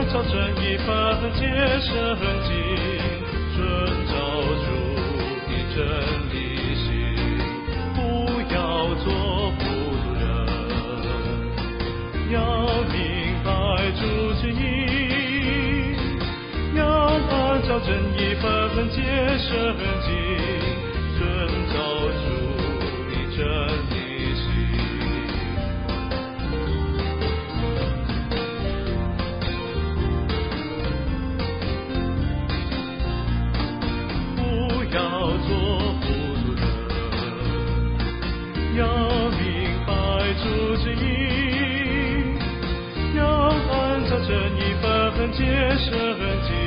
照正义分解圣经，遵照主的真理行，不要做糊涂人，要明白主旨意，要按照正义分解圣经，遵照主的真理行。不要做糊涂人，要明白主旨意，要按照正义分解圣经，